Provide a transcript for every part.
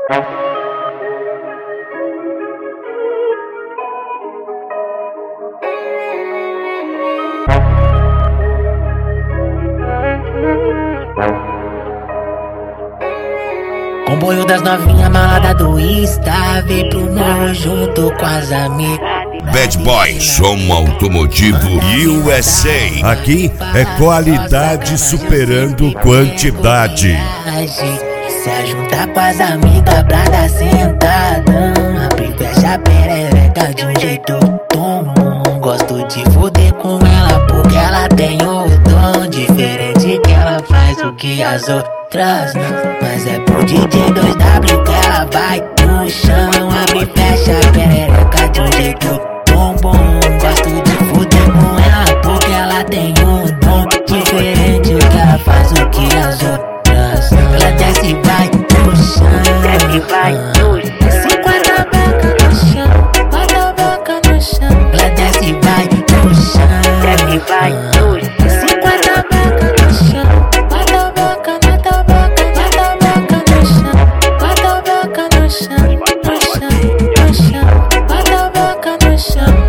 Comboio das novinha malada do Insta, vem pro morro junto com as amigas. Bad Boy, som automotivo USA. Aqui é qualidade superando quantidade. Se juntar com as amigas pra dar sentadão, abre e fecha a perereca de um jeito comum. Gosto de foder com ela porque ela tem o dom diferente, que ela faz o que as outras não. Mas é pro DJ 2W que ela vai no chão, abre e fecha a perereca de um jeito bom. Gosto de foder com ela porque ela tem um dom diferente, que ela faz o que as outras não. Ela desce e vai no chão, desce e vai no chão, desce com a tabaca no chão, com a tabaca no chão. Ela desce e vai no chão, desce e vai no chão, desce com a tabaca no chão, com a tabaca, na tabaca, na tabaca no chão, com a tabaca no chão, no chão, no chão, com a tabaca no chão.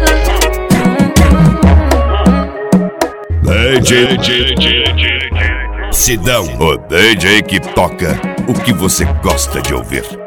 Sidão, o DJ que toca o que você gosta de ouvir.